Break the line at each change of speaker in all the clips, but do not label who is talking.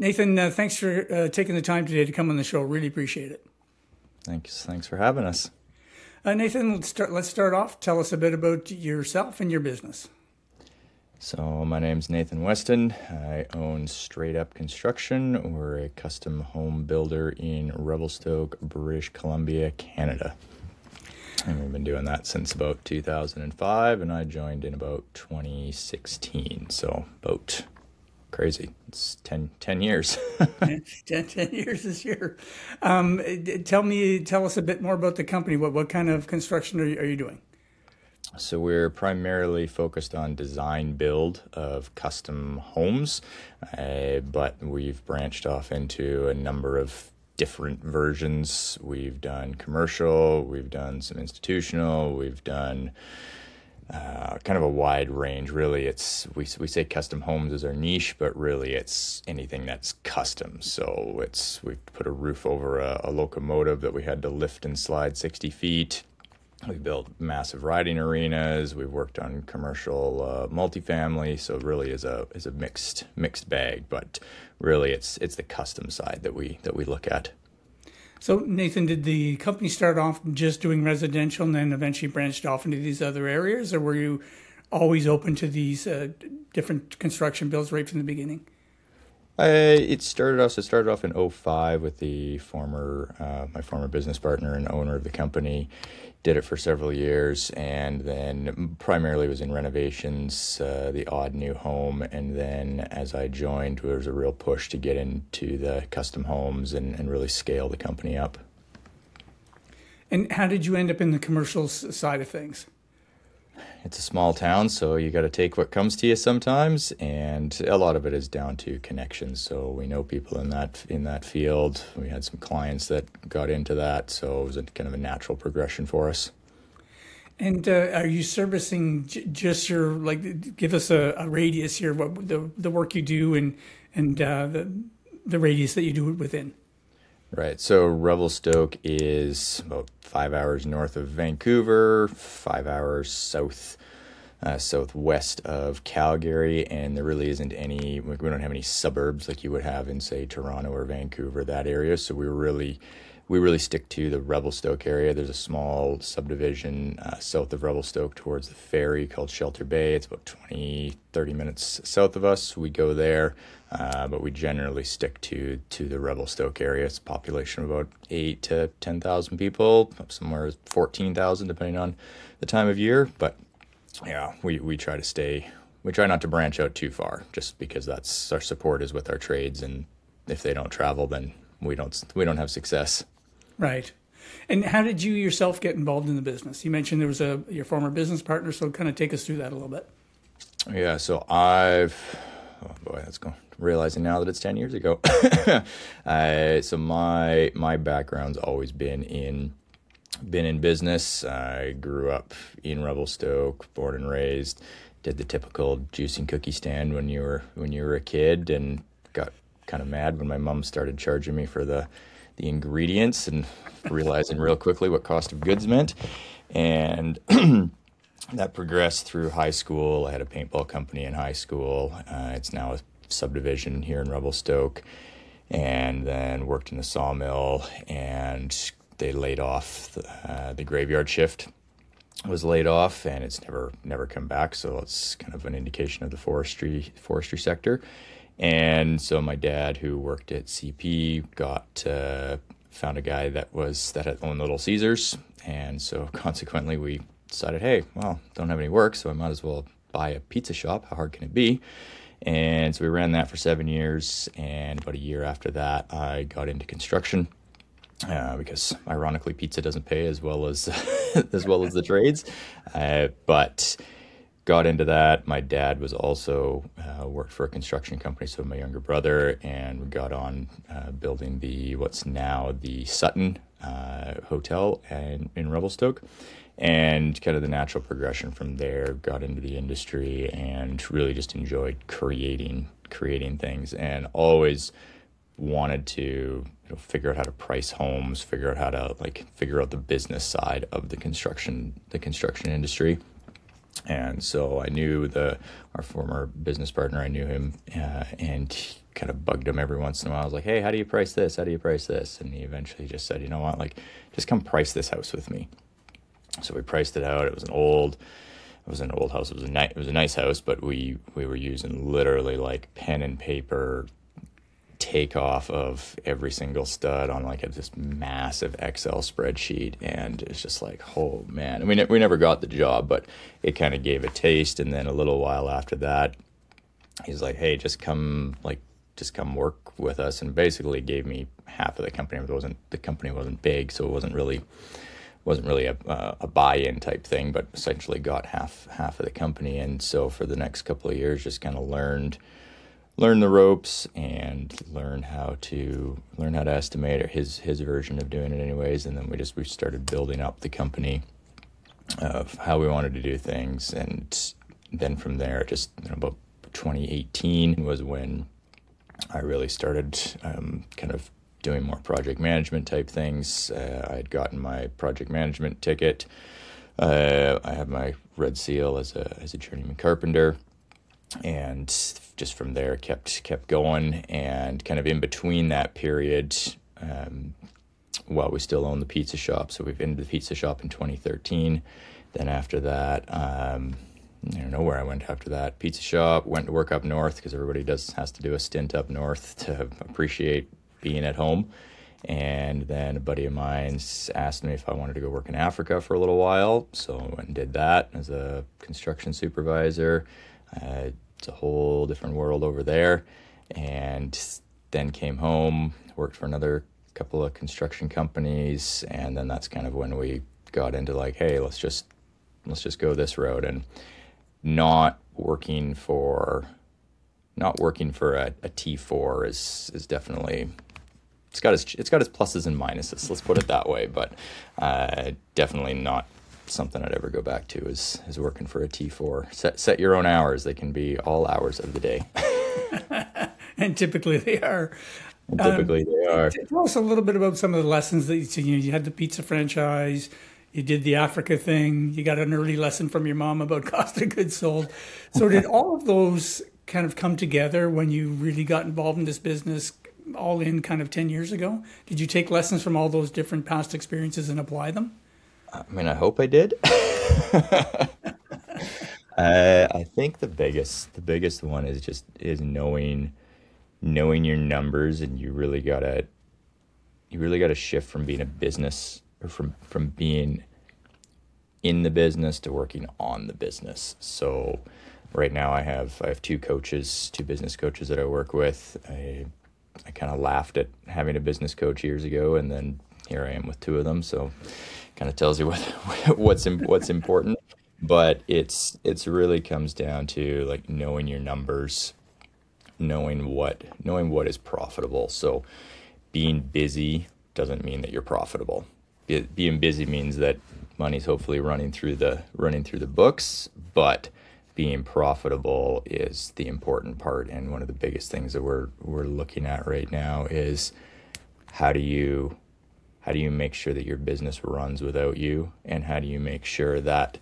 Nathan, thanks for taking the time today to come on the show. Really appreciate it.
Thanks for having us.
Nathan, let's start off. Tell us a bit about yourself and your business.
So my name's Nathan Weston. I own Straight Up Construction. We're a custom home builder in Revelstoke, British Columbia, Canada. And we've been doing that since about 2005, and I joined in about 2016. So about crazy. It's 10 years.
10 years this year. Tell us a bit more about the company. What kind of construction are you doing?
So we're primarily focused on design build of custom homes, but we've branched off into a number of different versions. We've done commercial, we've done some institutional, we've done kind of a wide range. Really, we say custom homes is our niche, but really it's anything that's custom. So we've put a roof over a locomotive that we had to lift and slide 60 feet. We've built massive riding arenas. We've worked on commercial multifamily. So it really is a mixed bag. But really, it's the custom side that we look at.
So Nathan, did the company start off just doing residential and then eventually branched off into these other areas, or were you always open to these different construction builds right from the beginning?
It started off in '05 with my former business partner and owner of the company. Did it for several years, and then primarily was in renovations, the odd new home. And then as I joined, there was a real push to get into the custom homes and really scale the company up.
And how did you end up in the commercial side of things?
It's a small town, so you got to take what comes to you sometimes, and a lot of it is down to connections. So we know people in that field. We had some clients that got into that, so it was kind of a natural progression for us.
And are you servicing just your, give us a radius here, what the work you do and the radius that you do it within?
Right. So Revelstoke is about 5 hours north of Vancouver, 5 hours southwest of Calgary, and there really isn't we don't have any suburbs like you would have in, say, Toronto or Vancouver, that area. So we really stick to the Revelstoke area. There's a small subdivision south of Revelstoke towards the ferry called Shelter Bay. It's about 20-30 minutes south of us. We go there, but we generally stick to the Revelstoke area. It's a population of about 8 to 10,000 people, up somewhere 14,000 depending on the time of year. But yeah, we try not to branch out too far, just because that's our support is with our trades, and if they don't travel, then we don't have success.
Right. And how did you yourself get involved in the business? You mentioned there was your former business partner, so kind of take us through that a little bit.
Yeah, so realizing now that it's 10 years ago. So my background's always been in business. I grew up in Revelstoke, born and raised, did the typical juicing cookie stand when you were a kid, and got kind of mad when my mom started charging me for the ingredients, and realizing real quickly what cost of goods meant. And that progressed through high school. I had a paintball company in high school. It's now a subdivision here in Revelstoke, and then worked in the sawmill, and they laid off the graveyard shift was laid off, and it's never come back. So it's kind of an indication of the forestry sector. And so my dad, who worked at CP, found a guy that had owned Little Caesars, and so consequently we decided, hey, well, don't have any work, so I might as well buy a pizza shop. How hard can it be? And so we ran that for 7 years, and about a year after that, I got into construction, because ironically, pizza doesn't pay as well as the trades, but got into that. My dad was also worked for a construction company, so my younger brother, and we got on building what's now the Sutton Hotel in Revelstoke, and kind of the natural progression from there. Got into the industry and really just enjoyed creating things, and always wanted to figure out how to price homes, figure out the business side of the construction industry. And so I knew our former business partner. I knew him, and kind of bugged him every once in a while. I was like, hey, how do you price this? How do you price this? And he eventually just said, you know what, like, just come price this house with me. So we priced it out. It was an old house. It was a nice house, but we were using literally like pen and paper takeoff of every single stud on like this massive Excel spreadsheet, and it's just like, oh man. I mean, we never got the job, but it kind of gave a taste. And then a little while after that, he's like, hey, just come work with us, and basically gave me half of the company. The company wasn't big, so it wasn't really a buy-in type thing, but essentially got half of the company. And so for the next couple of years, just kind of learned the ropes and learn how to estimate, or his version of doing it anyways. And then we started building up the company of how we wanted to do things. And then from there, just about 2018 was when I really started kind of doing more project management type things. I had gotten my project management ticket. I had my Red Seal as a journeyman carpenter, and just from there kept going. And kind of in between that period, while we still own the pizza shop, so we've ended the pizza shop in 2013. Then after that, I don't know where I went after that. Pizza shop, went to work up north, because everybody has to do a stint up north to appreciate being at home. And then a buddy of mine asked me if I wanted to go work in Africa for a little while. So I went and did that as a construction supervisor. It's a whole different world over there. And then came home, worked for another couple of construction companies. And then that's kind of when we got into like, hey, let's just go this route. And not working for a T4 is definitely, it's got its pluses and minuses, let's put it that way, but definitely not something I'd ever go back to is working for a T4. Set your own hours. They can be all hours of the day.
And typically they are. Tell us a little bit about some of the lessons that you had the pizza franchise. You did the Africa thing. You got an early lesson from your mom about cost of goods sold. So did all of those kind of come together when you really got involved in this business all in kind of 10 years ago? Did you take lessons from all those different past experiences and apply them?
I mean, I hope I did. I think the biggest one is knowing your numbers, and you really gotta shift from being a business, or from being in the business to working on the business. So right now I have two business coaches that I work with. I kind of laughed at having a business coach years ago, and then here I am with two of them. So kind of tells you what's important. But it's really comes down to like knowing your numbers, knowing what is profitable. So being busy doesn't mean that you're profitable. Being busy means that money's hopefully running through the books, but being profitable is the important part. And one of the biggest things that we're looking at right now is how do you make sure that your business runs without you, and how do you make sure that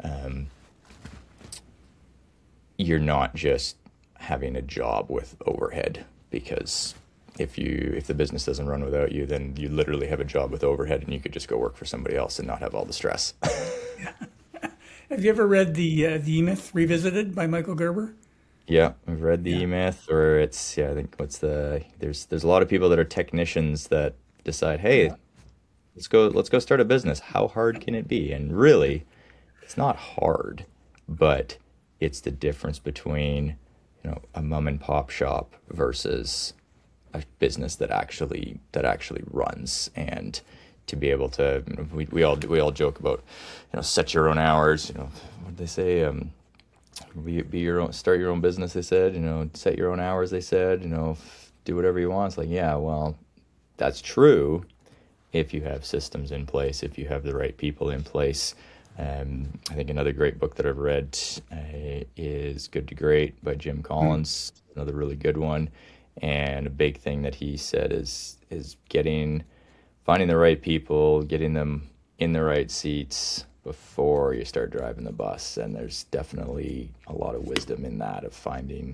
you're not just having a job with overhead? Because if the business doesn't run without you, then you literally have a job with overhead, and you could just go work for somebody else and not have all the stress.
Have you ever read the E-Myth Revisited by Michael Gerber?
Yeah, I've read the E-Myth, or I think there's a lot of people that are technicians that decide, hey, let's go start a business. How hard can it be? And really, it's not hard, but it's the difference between, a mom and pop shop versus a business that actually runs. And to be able to, we all joke about, set your own hours. What they say, be your own, start your own business. They said, set your own hours. They said, do whatever you want. It's like, yeah, well, that's true if you have systems in place, if you have the right people in place. I think another great book that I've read is Good to Great by Jim Collins, another really good one. And a big thing that he said is finding the right people, getting them in the right seats before you start driving the bus. And there's definitely a lot of wisdom in that, of finding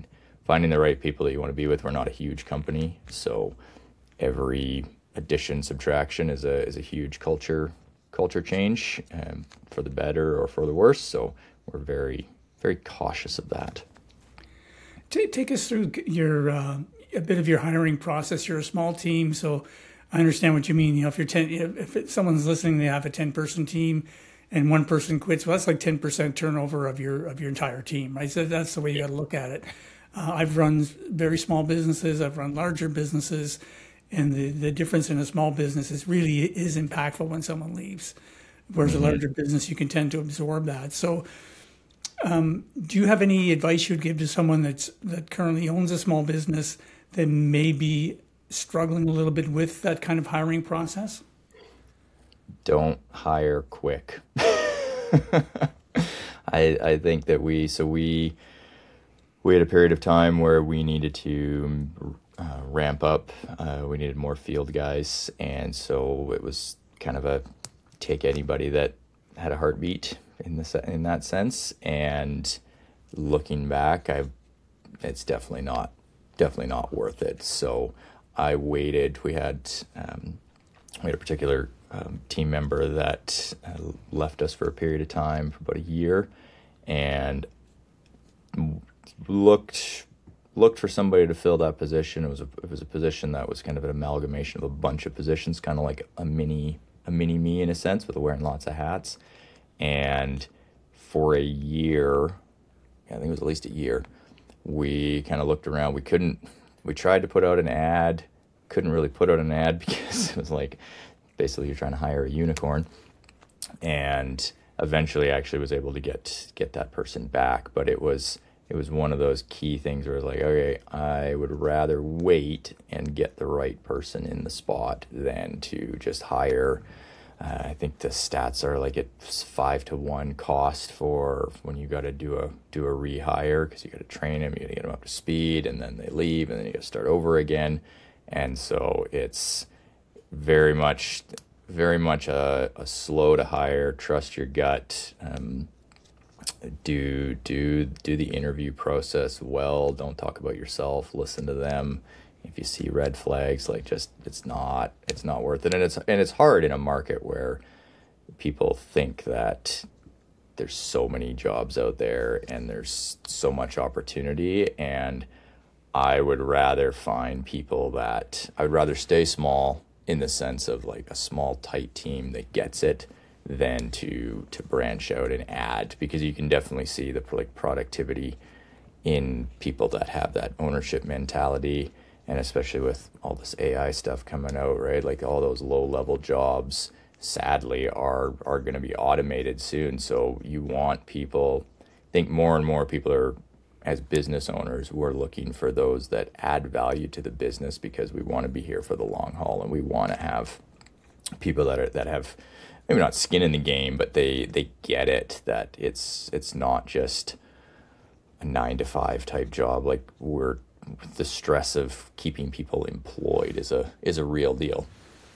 finding the right people that you want to be with. We're not a huge company, so every addition, subtraction is a huge culture change, for the better or for the worse. So we're very, very cautious of that.
Take us through your a bit of your hiring process. You're a small team, so I understand what you mean. If you're someone's listening, they have a 10-person team, and one person quits. Well, that's like 10% turnover of your entire team, right? So that's the way you got to look at it. I've run very small businesses. I've run larger businesses, and the difference in a small business is impactful when someone leaves. Whereas a larger business, you can tend to absorb that. So, do you have any advice you'd give to someone that currently owns a small business that may be struggling a little bit with that kind of hiring process?
Don't hire quick. I think that we had a period of time where we needed to ramp up. We needed more field guys, and so it was kind of a take anybody that had a heartbeat in that sense. And looking back, it's definitely not worth it. So I waited. We had a particular team member that left us for a period of time, for about a year, and looked for somebody to fill that position. It was a position that was kind of an amalgamation of a bunch of positions, kind of like a mini me in a sense, with wearing lots of hats. And for a year, I think it was at least a year, we kind of looked around. We tried to put out an ad, couldn't really put out an ad because it was like, basically you're trying to hire a unicorn. And eventually actually was able to get that person back. But it was one of those key things where it's like, okay, I would rather wait and get the right person in the spot than to just hire. I think the stats are like it's 5-to-1 cost for when you got to do a rehire, because you got to train them, you got to get them up to speed, and then they leave, and then you got to start over again. And so it's very much a slow to hire. Trust your gut. Do the interview process well. Don't talk about yourself. Listen to them. If you see red flags, like just it's not worth it. And it's hard in a market where people think that there's so many jobs out there and there's so much opportunity. And I would rather find people that I would rather stay small, in the sense of like a small tight team that gets it, than to branch out and add, because you can definitely see the productivity in people that have that ownership mentality. And especially with all this AI stuff coming out, right? Like all those low level jobs, sadly, are going to be automated soon. So you want people, I think more and more people are, as business owners, we're looking for those that add value to the business, because we want to be here for the long haul, and we want to have people that have maybe not skin in the game, but they get it, that it's not just a 9-to-5 type job. Like the stress of keeping people employed is a real deal.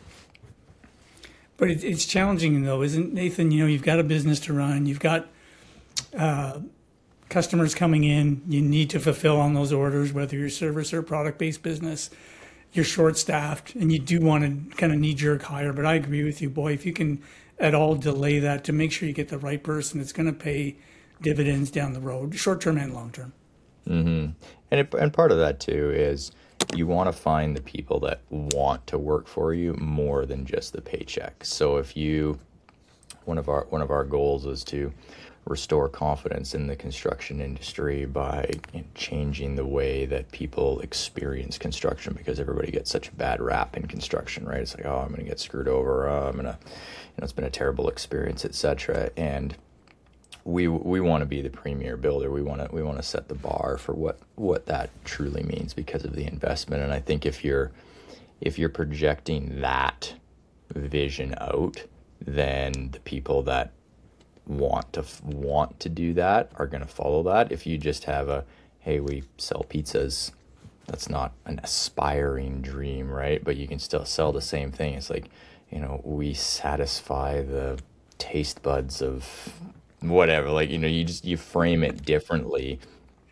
But it's challenging though, isn't it, Nathan? You've got a business to run. You've got customers coming in. You need to fulfill on those orders, whether you're service or product-based business. You're short-staffed, and you do want to kind of knee-jerk hire. But I agree with you, boy. If you can at all delay that to make sure you get the right person, it's going to pay dividends down the road, short-term and long-term.
Mm-hmm. And part of that too is you want to find the people that want to work for you more than just the paycheck. So one of our goals is to restore confidence in the construction industry by changing the way that people experience construction, because everybody gets such a bad rap in construction, right? It's like, oh, I'm going to get screwed over. It's been a terrible experience, etc. And we want to be the premier builder. We want to set the bar for what that truly means because of the investment. And I think if you're projecting that vision out, then the people that want to do that are going to follow that. If you just have hey, we sell pizzas, that's not an aspiring dream, right? But you can still sell the same thing. It's like, we satisfy the taste buds of whatever, like, you frame it differently.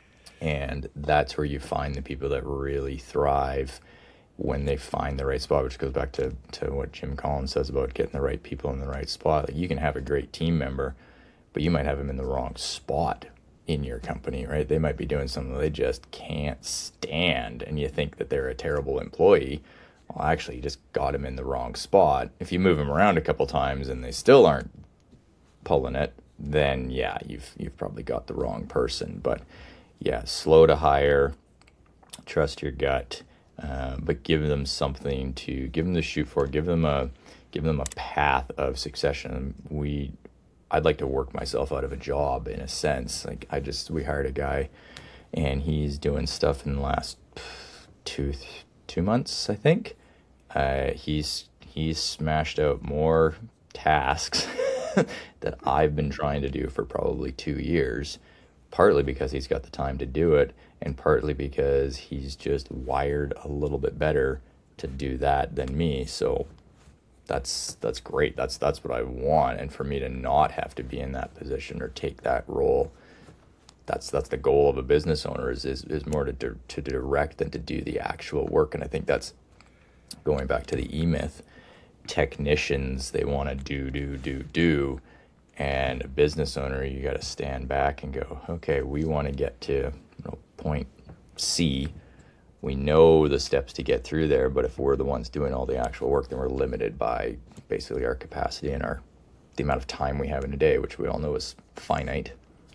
And that's where you find the people that really thrive when they find the right spot, which goes back to what Jim Collins says about getting the right people in the right spot. Like, you can have a great team member, but you might have them in the wrong spot in your company, right? They might be doing something they just can't stand, and you think that they're a terrible employee. Well, actually, you just got them in the wrong spot. If you move them around a couple times and they still aren't pulling it, then yeah, you've probably got the wrong person. But yeah, slow to hire, trust your gut, but give them something to give them to shoot for. Give them a path of succession. I'd like to work myself out of a job in a sense. Like, we hired a guy, and he's doing stuff in the last two months, I think. He's smashed out more tasks that I've been trying to do for probably 2 years, partly because he's got the time to do it, and partly because he's just wired a little bit better to do that than me. So that's great. That's what I want. And for me to not have to be in that position or take that role, that's the goal of a business owner is more to direct than to do the actual work. And I think that's going back to the E-Myth. Technicians, they want to do, and a business owner, you got to stand back and go, okay, we want to get to point C. We know the steps to get through there, but if we're the ones doing all the actual work, then we're limited by basically our capacity and the amount of time we have in a day, which we all know is finite.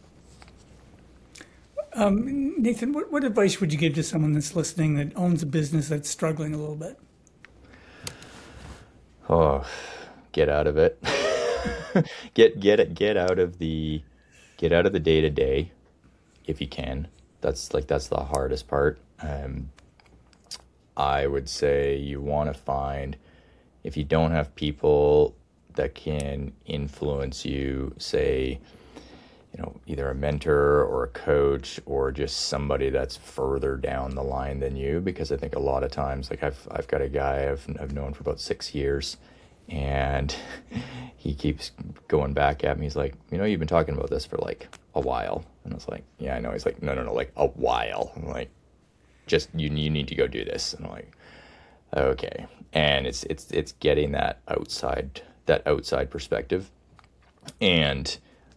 Nathan, what advice would you give to someone that's listening that owns a business that's struggling a little bit?
Oh, get out of it. get out of the day to day, if you can. That's the hardest part. I would say you want to find, if you don't have people that can influence you, say, either a mentor or a coach or just somebody that's further down the line than you, because I think a lot of times, like I've got a guy I've known for about 6 years, and he keeps going back at me. He's like, you've been talking about this for like a while. And I was like, yeah, I know. He's like, no, like a while. I'm like, just you need to go do this. And I'm like, okay. And it's getting that outside perspective. And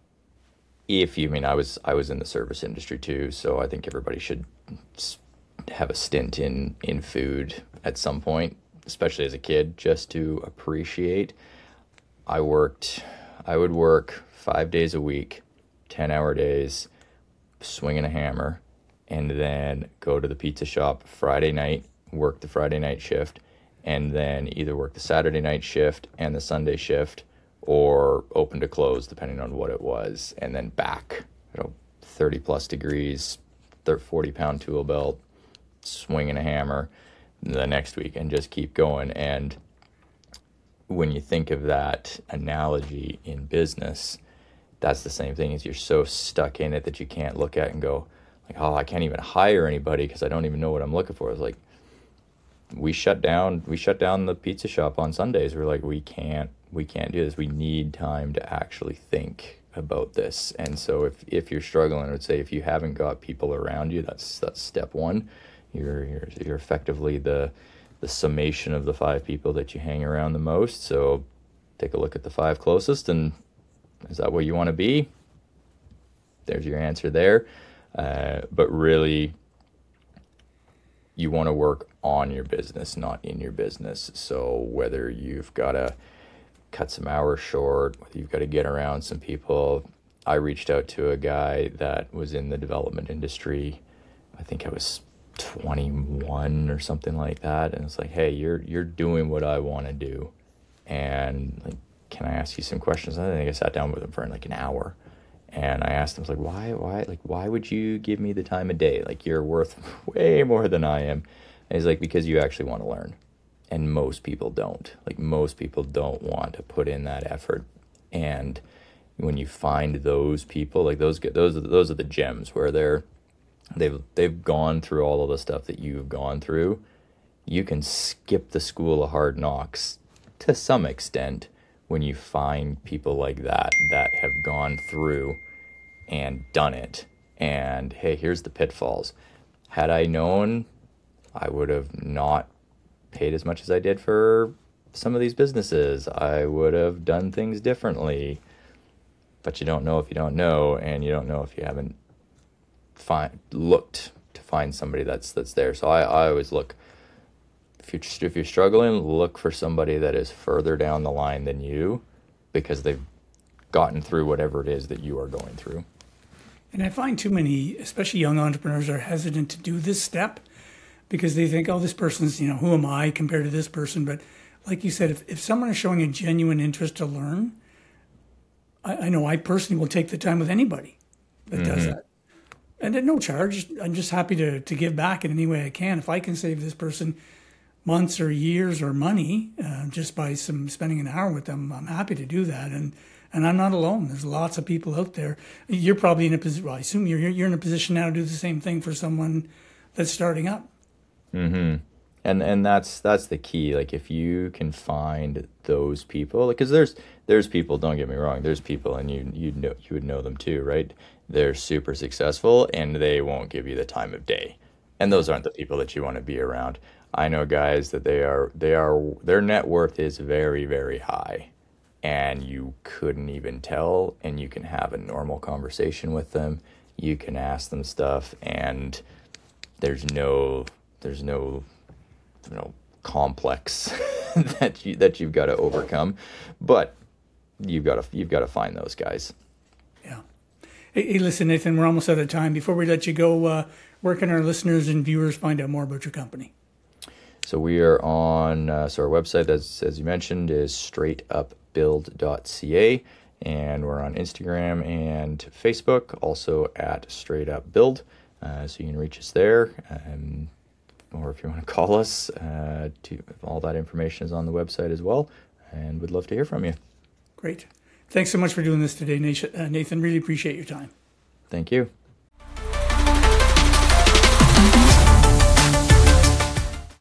I was in the service industry too, so I think everybody should have a stint in food at some point, especially as a kid, just to appreciate. I would work 5 days a week, 10-hour days, swinging a hammer, and then go to the pizza shop Friday night, work the Friday night shift, and then either work the Saturday night shift and the Sunday shift, or open to close, depending on what it was, and then back, 30 plus degrees, 40-pound tool belt, swinging a hammer the next week, and just keep going. And when you think of that analogy in business, that's the same thing. As you're so stuck in it that you can't look at and go, like, oh, I can't even hire anybody because I don't even know what I'm looking for. It's like, we shut down the pizza shop on Sundays. We're like, we can't do this. We need time to actually think about this. And so if you're struggling, I would say if you haven't got people around you, that's step one. You're effectively the summation of the 5 people that you hang around the most. So take a look at the 5 closest, and is that what you want to be? There's your answer there. But really, you want to work on your business, not in your business. So whether you've got to cut some hours short, whether you've got to get around some people. I reached out to a guy that was in the development industry. I think I was 21 or something like that. And it's like, hey, you're doing what I want to do. And like, can I ask you some questions? I think I sat down with him for like an hour. And I asked him, I was like, why would you give me the time of day? Like, you're worth way more than I am. And he's like, because you actually want to learn. And most people don't. Like, most people don't want to put in that effort. And when you find those people, like those are the gems where they've gone through all of the stuff that you've gone through. You can skip the school of hard knocks to some extent when you find people like that have gone through and done it and hey, here's the pitfalls. Had I known, I would have not paid as much as I did for some of these businesses. I would have done things differently. But you don't know if you don't know, and you don't know if you haven't looked to find somebody that's there. So I always look, if you're struggling, look for somebody that is further down the line than you, because they've gotten through whatever it is that you are going through.
And I find too many, especially young entrepreneurs, are hesitant to do this step because they think, oh, this person's, who am I compared to this person? But like you said, if someone is showing a genuine interest to learn, I know I personally will take the time with anybody that does that. And at no charge, I'm just happy to give back in any way I can. If I can save this person months or years or money just by spending an hour with them, I'm happy to do that. And I'm not alone. There's lots of people out there. You're probably in a position, well, I assume you're in a position now to do the same thing for someone that's starting up.
Mm-hmm. And that's the key. Like, if you can find those people, because there's people, don't get me wrong, there's people, and you would know them too, right? They're super successful and they won't give you the time of day. And those aren't the people that you want to be around. I know guys that their net worth is very, very high, and you couldn't even tell, and you can have a normal conversation with them. You can ask them stuff, and there's no complex that you've got to overcome, but you've got to find those guys.
Yeah. Hey, listen, Nathan, we're almost out of time. Before we let you go, where can our listeners and viewers find out more about your company?
So we are on, so our website, as you mentioned, is straightupbuild.ca, and we're on Instagram and Facebook, also at straightupbuild. So you can reach us there. Or if you want to call us, all that information is on the website as well, and we'd love to hear from you.
Great. Thanks so much for doing this today, Nathan. Really appreciate your time.
Thank you.